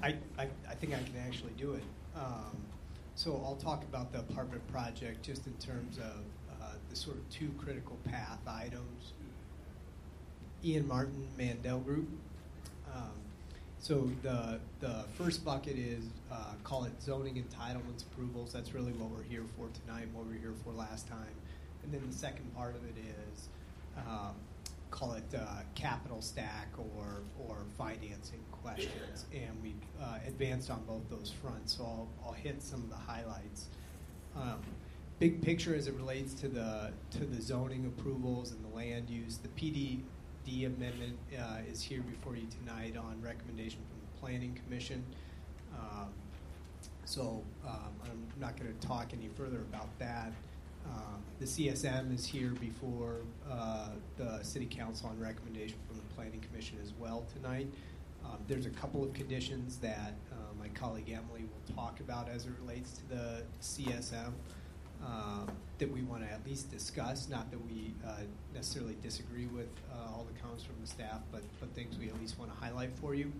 I think I can actually do it. So I'll talk about the apartment project just in terms of the sort of two critical path items. Ian Martin, Mandel Group. So the first bucket is, call it zoning entitlements approvals. That's really what we're here for tonight, what we were here for last time. And then the second part of it is, call it capital stack or financing questions. And we advanced on both those fronts, so I'll hit some of the highlights. Big picture as it relates to the zoning approvals and the land use, the PDD amendment is here before you tonight on recommendation from the Planning Commission. So I'm not going to talk any further about that. The CSM is here before the City Council on recommendation from the Planning Commission as well tonight. There's a couple of conditions that my colleague Emily will talk about as it relates to the CSM that we want to at least discuss, not that we necessarily disagree with all the comments from the staff, but things we at least want to highlight for you.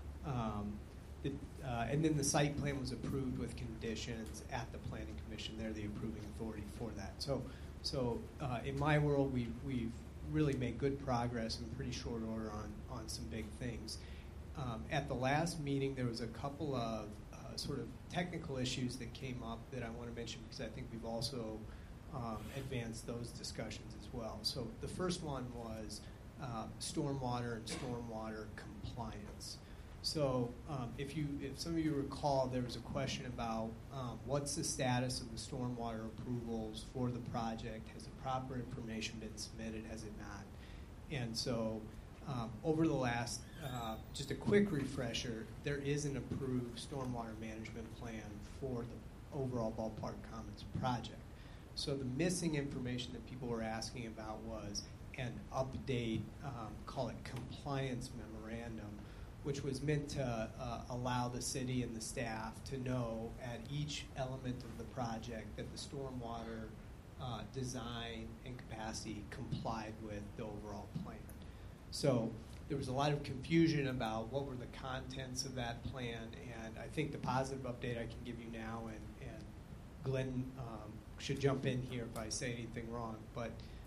And then the site plan was approved with conditions at the Planning Commission. They're the approving authority for that. So in my world, we've really made good progress in pretty short order on some big things. At the last meeting, there was a couple of sort of technical issues that came up that I want to mention because I think we've also advanced those discussions as well. So the first one was stormwater and stormwater compliance. So if some of you recall, there was a question about what's the status of the stormwater approvals for the project? Has the proper information been submitted? Has it not? And so over the last, just a quick refresher, there is an approved stormwater management plan for the overall Ballpark Commons project. So the missing information that people were asking about was an update, call it compliance memorandum, which was meant to allow the city and the staff to know at each element of the project that the stormwater design and capacity complied with the overall plan. So there was a lot of confusion about what were the contents of that plan, and I think the positive update I can give you now, and Glenn should jump in here if I say anything wrong, but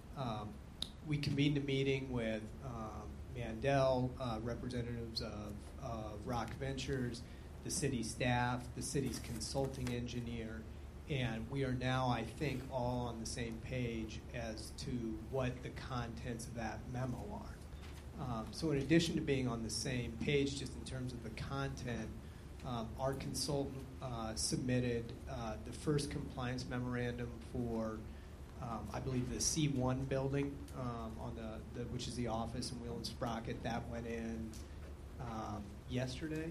we convened a meeting with Mandel, representatives of Rock Ventures, the city staff, the city's consulting engineer, and we are now, I think, all on the same page as to what the contents of that memo are. So in addition to being on the same page just in terms of the content, our consultant submitted the first compliance memorandum for I believe the C1 building on the which is the office in Wheel and Sprocket. That went in yesterday,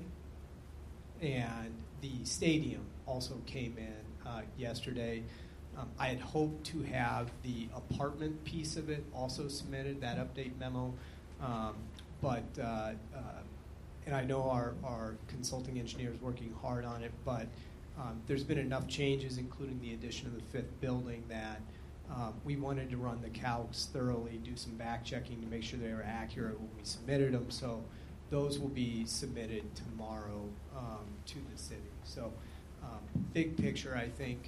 and the stadium also came in yesterday. I had hoped to have the apartment piece of it also submitted, that update memo, but and I know our consulting engineer is working hard on it, but there's been enough changes, including the addition of the fifth building, that we wanted to run the calcs thoroughly, do some back checking to make sure they were accurate when we submitted them. So those will be submitted tomorrow to the city. So big picture, I think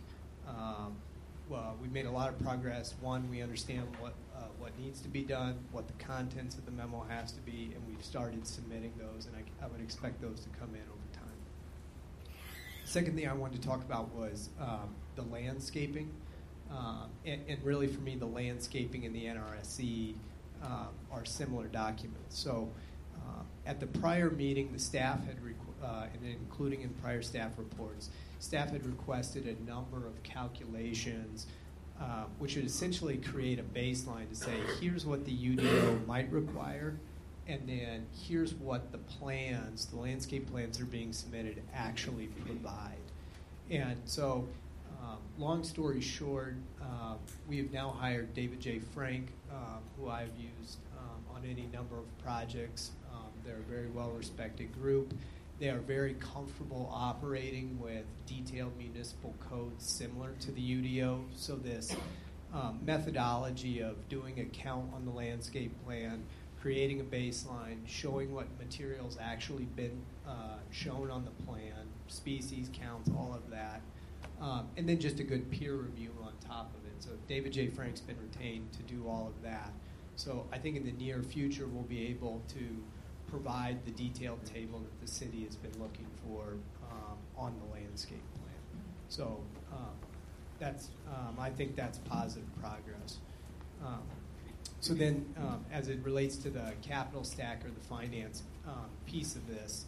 we've made a lot of progress. One, we understand what needs to be done, what the contents of the memo has to be, and we've started submitting those, and I would expect those to come in over time. The second thing I wanted to talk about was the landscaping. And really, for me, the landscaping and the NRSE are similar documents. So at the prior meeting, the staff had, and including in prior staff reports, staff had requested a number of calculations which would essentially create a baseline to say, here's what the UDO might require, and then here's what the plans, the landscape plans that are being submitted, actually provide. And so long story short, we have now hired David J. Frank, who I've used on any number of projects. They're a very well-respected group. They are very comfortable operating with detailed municipal codes similar to the UDO. So this methodology of doing a count on the landscape plan, creating a baseline, showing what materials actually been shown on the plan, species counts, all of that, and then just a good peer review on top of it. So David J. Frank's been retained to do all of that. So I think in the near future we'll be able to provide the detailed table that the city has been looking for on the landscape plan. So that's I think that's positive progress. So then, as it relates to the capital stack or the finance piece of this,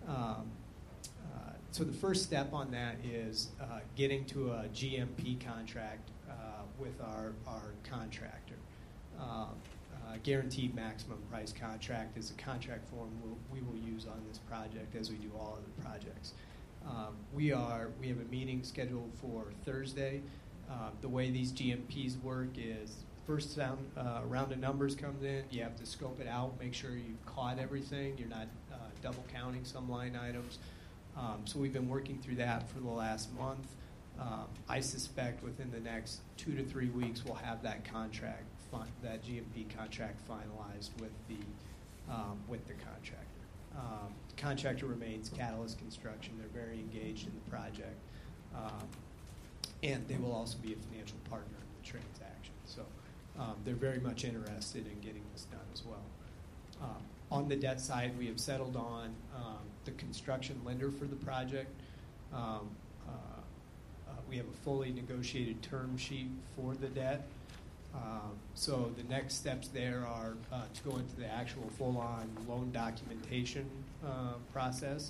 so the first step on that is getting to a GMP contract with our contractor. Guaranteed maximum price contract is a contract form we will use on this project as we do all other projects. We have a meeting scheduled for Thursday. The way these GMPs work is first round of numbers comes in, you have to scope it out, make sure you've caught everything, you're not double counting some line items. So we've been working through that for the last month. I suspect within the next 2 to 3 weeks we'll have that contract, that GMP contract finalized with the contractor. The contractor remains Catalyst Construction. They're very engaged in the project, and they will also be a financial partner in the transaction. So they're very much interested in getting this done as well. On the debt side, we have settled on the construction lender for the project. We have a fully negotiated term sheet for the debt. So the next steps there are to go into the actual full-on loan documentation process.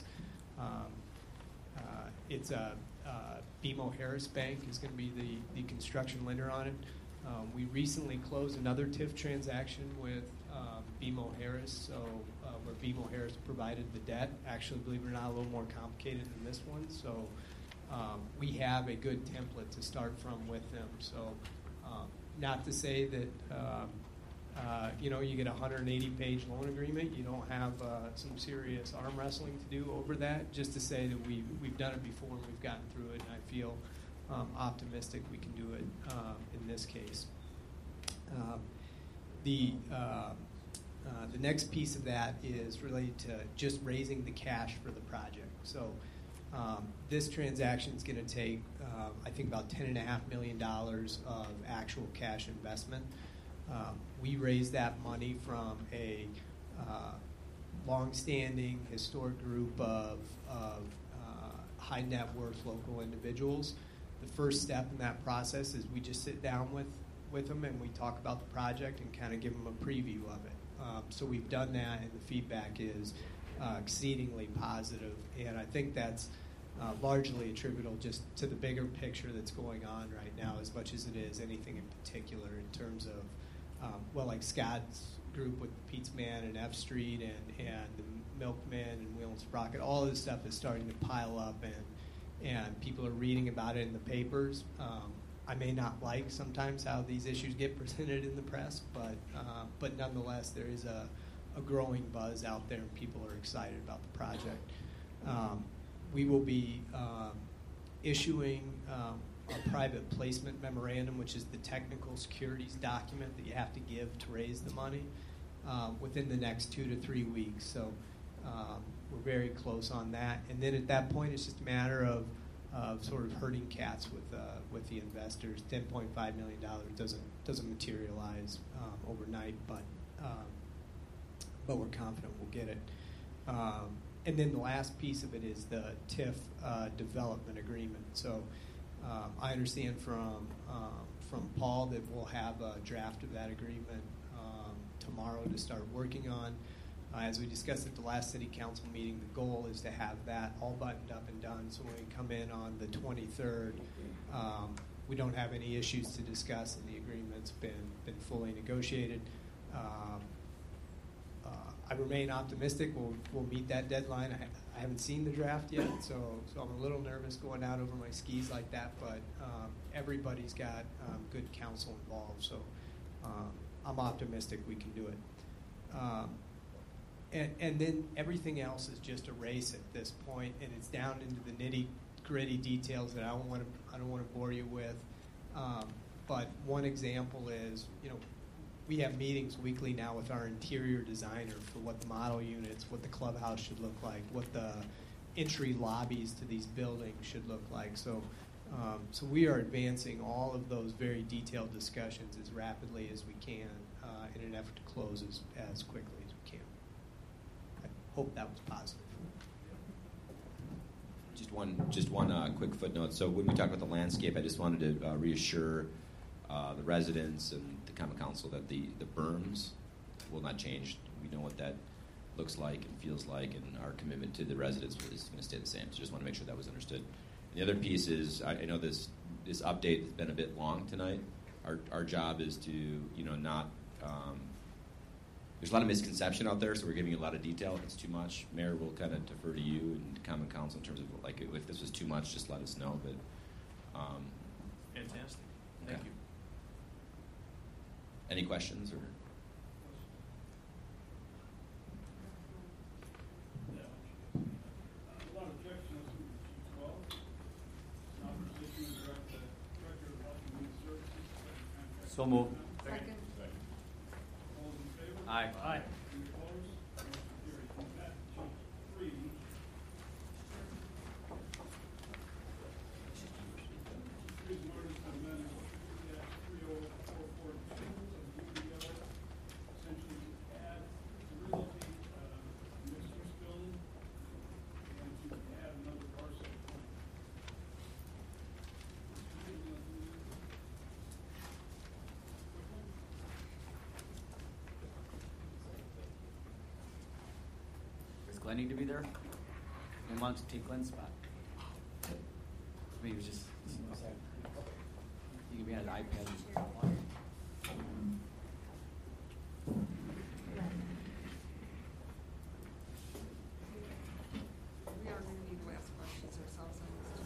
It's BMO Harris Bank is going to be the construction lender on it. We recently closed another TIF transaction with BMO Harris, so where BMO Harris provided the debt. Actually, believe it or not, a little more complicated than this one. So we have a good template to start from with them. So not to say that you get a 180-page loan agreement, you don't have some serious arm wrestling to do over that. Just to say that we've done it before and we've gotten through it, and I feel optimistic we can do it in this case. The next piece of that is related to just raising the cash for the project. So this transaction is going to take, I think, about $10.5 million of actual cash investment. We raised that money from a long-standing historic group of high net worth local individuals. The first step in that process is we just sit down with them and we talk about the project and kind of give them a preview of it. So we've done that, and the feedback is exceedingly positive, and I think that's largely attributable just to the bigger picture that's going on right now, as much as it is anything in particular in terms of, like Scott's group with Pete's Man and F Street and the Milkman and Wheel and Sprocket. All of this stuff is starting to pile up, and people are reading about it in the papers. I may not like sometimes how these issues get presented in the press, but nonetheless, there is a growing buzz out there, and people are excited about the project. We will be issuing a private placement memorandum, which is the technical securities document that you have to give to raise the money, within the next 2 to 3 weeks. So we're very close on that. And then at that point, it's just a matter of sort of herding cats with the investors. $10.5 million doesn't materialize overnight, but we're confident we'll get it. And then the last piece of it is the TIF development agreement. So I understand from Paul that we'll have a draft of that agreement tomorrow to start working on. As we discussed at the last city council meeting, the goal is to have that all buttoned up and done, so when we come in on the 23rd, we don't have any issues to discuss, and the agreement's been fully negotiated. I remain optimistic we'll meet that deadline. I haven't seen the draft yet, so I'm a little nervous going out over my skis like that, but everybody's got good counsel involved, so I'm optimistic we can do it. And then everything else is just a race at this point, and it's down into the nitty-gritty details that I don't want to bore you with. But one example is, we have meetings weekly now with our interior designer for what the model units, what the clubhouse should look like, what the entry lobbies to these buildings should look like. So we are advancing all of those very detailed discussions as rapidly as we can in an effort to close as quickly as we can. I hope that was positive. Just one quick footnote. So when we talk about the landscape, I just wanted to reassure the residents and the Common Council that the berms will not change. We know what that looks like and feels like, and our commitment to the residents is going to stay the same. So just want to make sure that was understood. And the other piece is, I know this update has been a bit long tonight. Our job is to, not. There's a lot of misconception out there, so we're giving you a lot of detail. If it's too much, Mayor will kind of defer to you and Common Council in terms of, like, if this was too much, just let us know. But fantastic. Thank you. Any questions or? So move. Second. All in favor? Aye. Aye. Any opposed? Motion carries. With that, change 3. Please notice the amendment 3-30442 of the UDO, essentially to add, to relocate mixed-use building and to add another parcel. Does Glenn need to be there? And wants to take Glenn's spot. Maybe it was just. You can be on an iPad. We are going to need to ask questions ourselves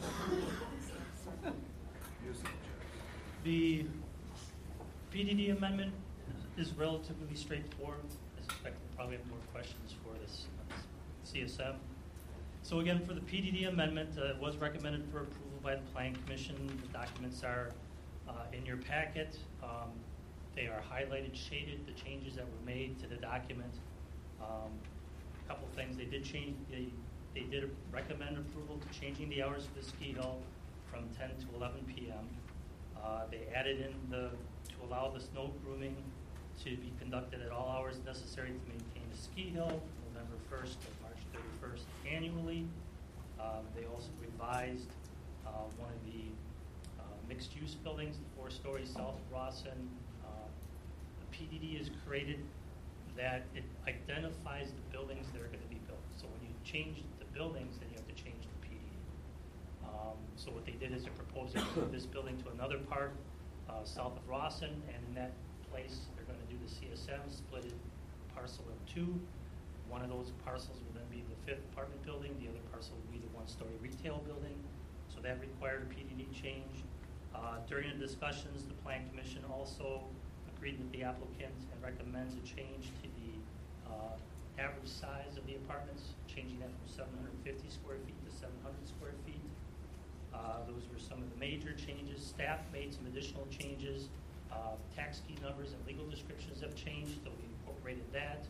on this. The PDD amendment is relatively straightforward. I suspect we'll probably have more questions for this CSM. So again, for the PDD amendment, it was recommended for approval by the Planning Commission. The documents are in your packet. They are highlighted, shaded, the changes that were made to the document. A couple things they did change. They did recommend approval to changing the hours of the ski hill from 10 to 11 p.m. They added in to allow the snow grooming to be conducted at all hours necessary to maintain the ski hill, November 1st to March 31st annually. They also revised one of the mixed-use buildings, the 4-story South Rawson. The PDD is created that it identifies the buildings that are going to be built. So when you change the buildings, then you have to change the PDD. So what they did is they proposed to move this building to another part south of Rawson, and in that place they're going to do the CSM, split it parcel in 2. One of those parcels will then be the 5th apartment building. The other parcel will be the 1-story retail building. So that required a PDD change. During the discussions, the Plan Commission also agreed with the applicant and recommends a change to the average size of the apartments, changing that from 750 square feet to 700 square feet. Those were some of the major changes. Staff made some additional changes. Tax key numbers and legal descriptions have changed, so we incorporated that.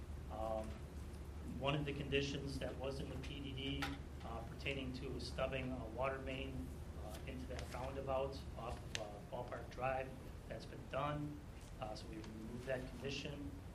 One of the conditions that was in the PDD pertaining to stubbing a water main into that roundabout off of Ballpark Drive, that's been done. So we removed that condition.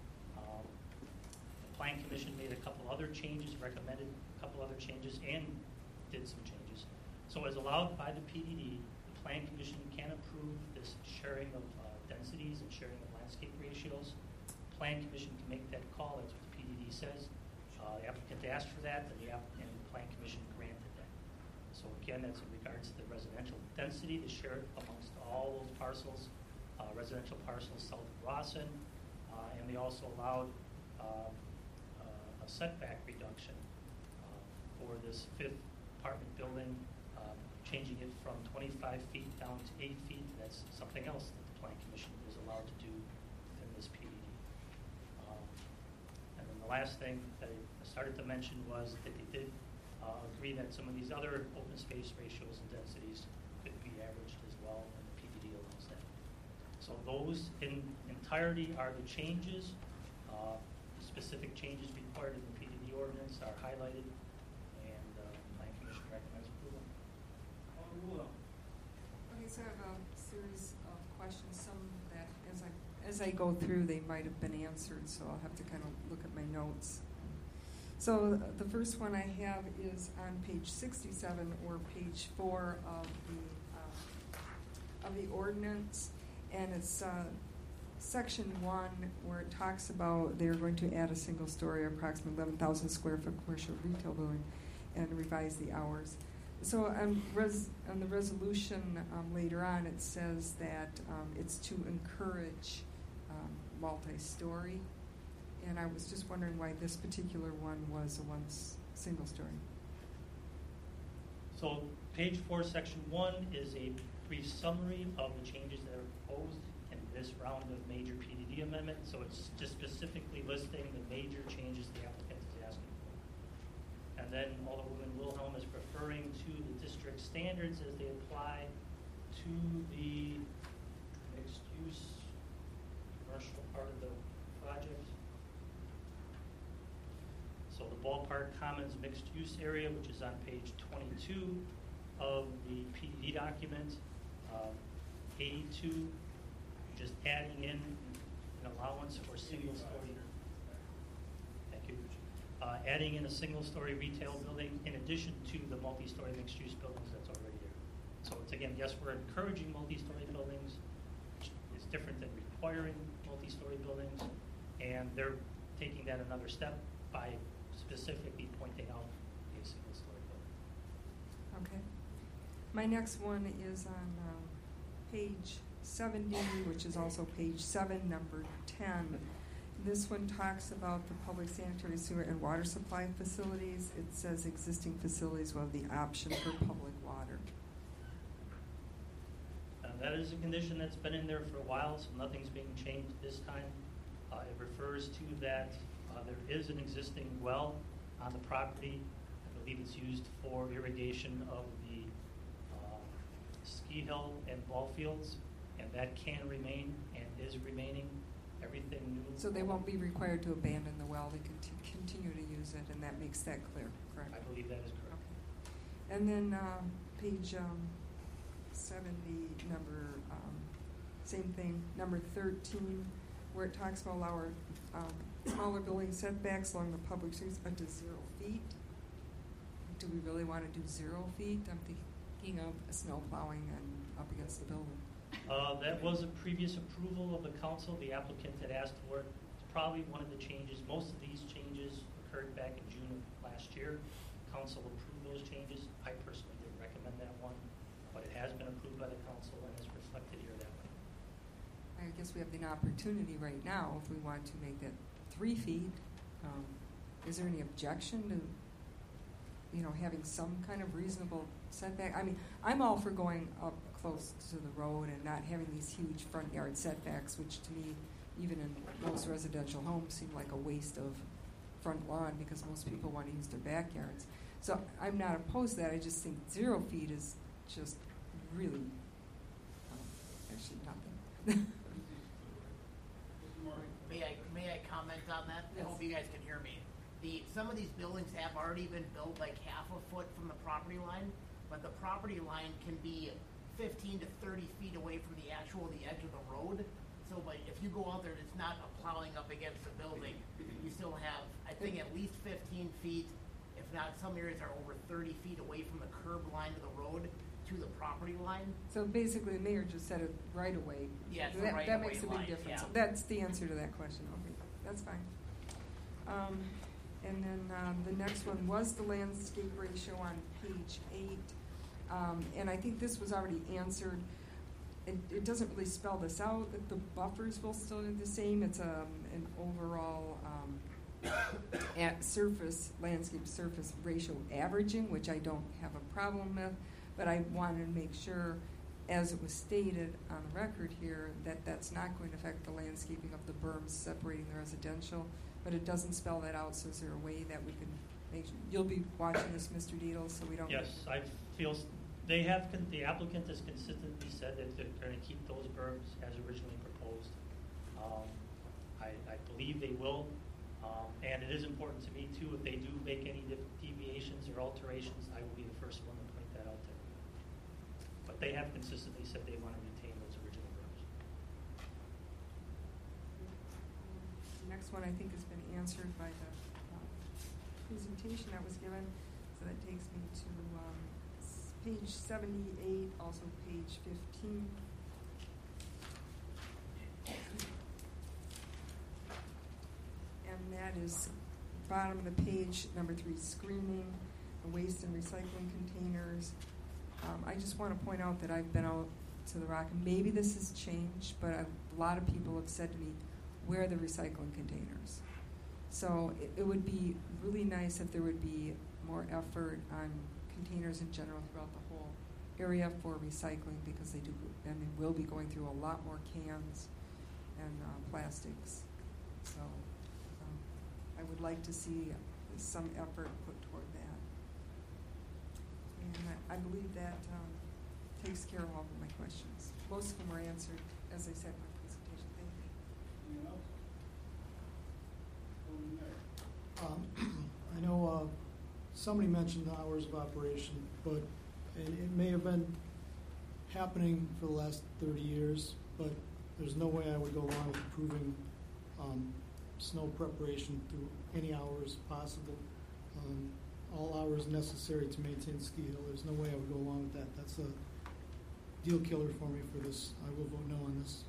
The Plan Commission made a couple other changes, recommended a couple other changes, and did some changes. So as allowed by the PDD, the Plan Commission can approve this sharing of densities and sharing of landscape ratios. The Plan Commission can make that call. That's what the PDD says. The applicant asked for that, and the Plan Commission granted that. So again, that's in regards to the residential density to share it amongst all those parcels, residential parcels south of Rawson, and they also allowed a setback reduction for this 5th apartment building, changing it from 25 feet down to 8 feet. That's something else that the Plan Commission is allowed to do within this PDD. And then the last thing that I started to mention was that they did agree that some of these other open space ratios and densities could be averaged as well, and the PDD allows that. So those in entirety are the changes. Specific changes required in the PDD ordinance are highlighted, and Planning Commission recommends approval. Call the roll. Okay, so I have a series of questions, some that as I go through, they might have been answered, so I'll have to kind of look at my notes. So the first one I have is on page 67 or page 4 of the ordinance, and it's section 1 where it talks about they're going to add a single story, approximately 11,000 square foot commercial retail building, and revise the hours. So on the resolution later on, it says that it's to encourage multi-story, and I was just wondering why this particular one was a single story. So page 4, section 1 is a brief summary of the changes that are proposed in this round of major PDD amendment. So it's just specifically listing the major changes the applicant is asking for. And then Alderwoman Wilhelm is referring to the district standards as they apply to the mixed-use commercial part of the project. So the Ballpark Commons mixed-use area, which is on page 22 of the PDD document, A2, just adding in an allowance for single-story. Thank you. Adding in a single-story retail building in addition to the multi-story mixed-use buildings that's already there. So it's again, yes, we're encouraging multi-story buildings. It's different than requiring multi-story buildings, and they're taking that another step by specifically pointing out a single-story building. Okay. My next one is on page 70, which is also page 7, number 10. This one talks about the public sanitary sewer and water supply facilities. It says existing facilities will have the option for public water. That is a condition that's been in there for a while, so nothing's being changed this time. It refers to that there is an existing well on the property. I believe it's used for irrigation of the ski hill and ball fields, and that can remain and is remaining. Everything new. So they won't be required to abandon the well. They can continue to use it, and that makes that clear, correct? I believe that is correct. Okay. And then page 70, same thing, number 13, where it talks about allow smaller building setbacks along the public streets up to 0 feet. Do we really want to do 0 feet? I'm thinking of snow plowing and up against the building. That was a previous approval of the council. The applicant had asked for it. It's probably one of the changes. Most of these changes occurred back in June of last year. Council approved those changes. I personally didn't recommend that one, but it has been approved by the council and is reflected here that way. I guess we have the opportunity right now if we want to make that 3 feet. Is there any objection to having some kind of reasonable setback? I mean, I'm all for going up close to the road and not having these huge front yard setbacks, which to me, even in most residential homes, seem like a waste of front lawn because most people want to use their backyards. So I'm not opposed to that. I just think 0 feet is just really actually nothing. May I comment on that? Yes. I hope you guys can hear me. Some of these buildings have already been built like half a foot from the property line, but the property line can be 15 to 30 feet away from the edge of the road. So, but if you go out there, it's not plowing up against the building. You still have, I think, at least 15 feet, if not, some areas are over 30 feet away from the curb line of the road to the property line. So basically, the mayor just said it right away. Yeah, it's that makes a big line, difference. yeah. That's the answer to that question. Okay, that's fine. And then the next one was the landscape ratio on page 8. And I think this was already answered. It doesn't really spell this out, that the buffers will still be the same. It's an overall landscape surface ratio averaging, which I don't have a problem with. But I wanted to make sure, as it was stated on the record here, that that's not going to affect the landscaping of the berms separating the residential. But it doesn't spell that out, so is there a way that we can make sure? You'll be watching this, Mr. Deedle, so we don't... Yes, I feel The applicant has consistently said that they're going to keep those berms as originally proposed. I believe they will, and it is important to me too. If they do make any deviations or alterations, I will be the first one to point that out there. But they have consistently said they want to retain those original berms. The next one I think has been answered by the presentation that was given, so that takes me to page 78, also page 15. And that is bottom of the page, number 3, screening, the waste and recycling containers. I just want to point out that I've been out to the Rock, and maybe this has changed, but a lot of people have said to me, where are the recycling containers? So it would be really nice if there would be more effort on containers in general throughout the whole area for recycling, because they do, and they will be going through a lot more cans and plastics. So I would like to see some effort put toward that. And I believe that takes care of all of my questions. Most of them were answered, as I said in my presentation. Thank you. Anyone else? I know somebody mentioned the hours of operation, but it may have been happening for the last 30 years, but there's no way I would go along with approving snow preparation through any hours possible. All hours necessary to maintain ski hill. There's no way I would go along with that. That's a deal killer for me for this. I will vote no on this.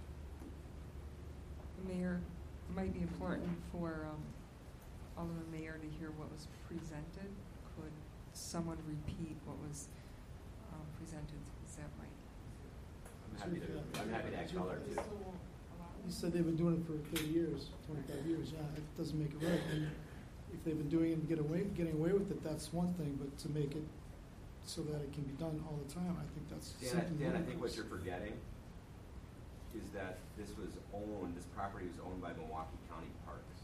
Mayor, it might be important for Alderman Mayor to hear what was presented. Could someone repeat what was presented? Is that right? I'm happy to add color too. You said they've been doing it for 30 years, 25 years. Yeah, that doesn't make it right. And if they've been doing it and getting away with it, that's one thing. But to make it so that it can be done all the time, I think that's something. Dan, I think what you're forgetting is that this property was owned by Milwaukee County Parks.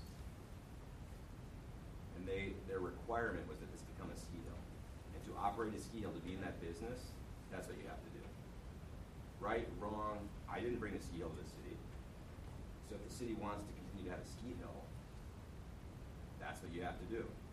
And their requirement was that this become a ski hill. And to operate a ski hill, to be in that business, that's what you have to do. Right, wrong, I didn't bring a ski hill to the city. So if the city wants to continue to have a ski hill, that's what you have to do.